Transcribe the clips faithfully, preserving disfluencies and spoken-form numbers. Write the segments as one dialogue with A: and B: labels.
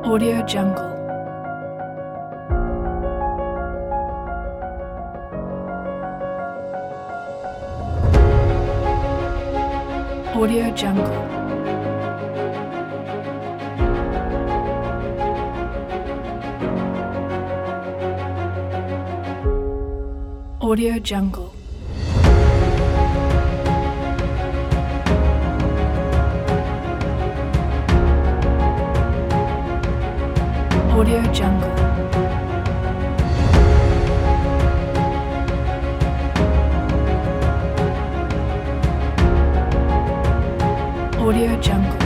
A: Audio Jungle. Audio Jungle. Audio Jungle. Audio Jungle. Audio Jungle.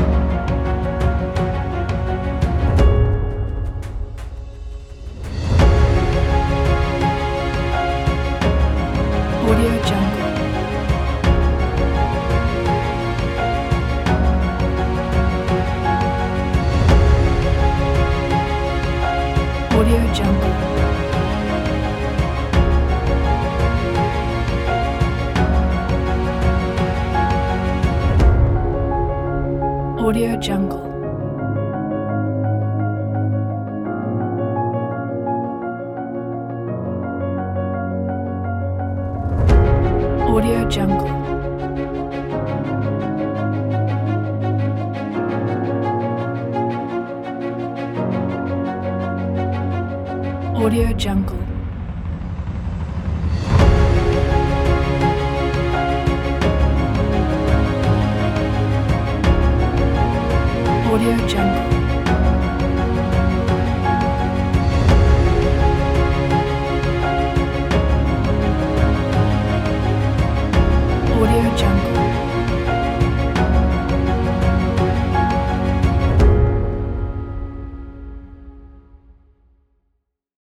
A: Audio Jungle. Audio Jungle. Audio Jungle. Audio Jungle. Audio Jungle. Audio Jungle.